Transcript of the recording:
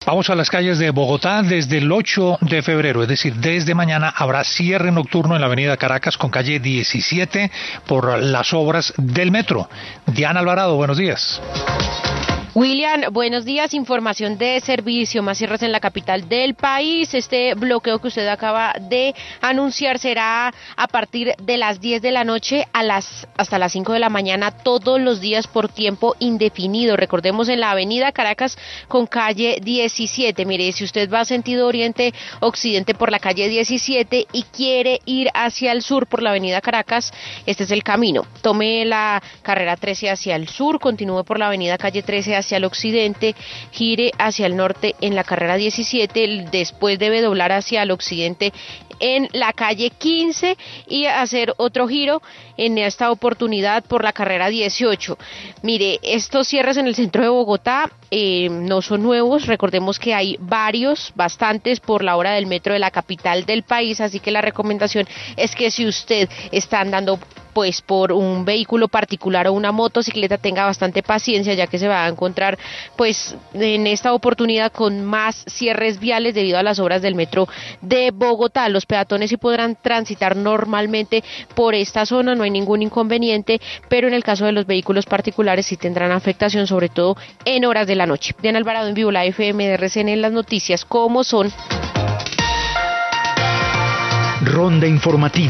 Vamos a las calles de Bogotá. Desde el 8 de febrero, es decir, desde mañana, habrá cierre nocturno en la avenida Caracas con calle 17 por las obras del metro. Diana Alvarado, buenos días. William, buenos días. Información de servicio, más cierres en la capital del país. Este bloqueo que usted acaba de anunciar será a partir de las 10 de la noche hasta las 5 de la mañana, todos los días por tiempo indefinido. Recordemos, en la avenida Caracas con calle 17. Mire, si usted va sentido oriente-occidente por la calle 17 y quiere ir hacia el sur por la avenida Caracas, este es el camino. Tome la carrera 13 hacia el sur, continúe por la avenida calle 13 hacia el occidente, gire hacia el norte en la carrera 17, después debe doblar hacia el occidente en la calle 15 y hacer otro giro en esta oportunidad por la carrera 18. Mire, estos cierres en el centro de Bogotá no son nuevos, recordemos que hay bastantes por la hora del metro de la capital del país, así que la recomendación es que si usted está andando pues por un vehículo particular o una motocicleta, tenga bastante paciencia, ya que se va a encontrar pues en esta oportunidad con más cierres viales debido a las obras del metro de Bogotá. Los peatones sí podrán transitar normalmente por esta zona, no hay ningún inconveniente, pero en el caso de los vehículos particulares sí tendrán afectación, sobre todo en horas de la noche. Diana Alvarado, en vivo, la FM de RCN, en las noticias como son. Ronda informativa.